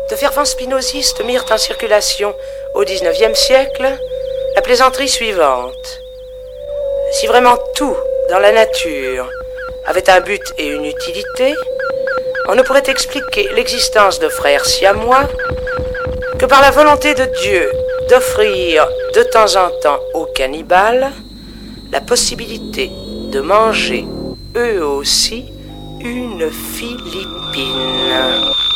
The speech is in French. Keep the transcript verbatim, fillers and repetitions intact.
De fervents spinozistes mirent en circulation au dix-neuvième siècle la plaisanterie suivante. Si vraiment tout dans la nature avait un but et une utilité, on ne pourrait expliquer l'existence de frères siamois que par la volonté de Dieu d'offrir de temps en temps aux cannibales la possibilité de manger eux aussi une Philippine.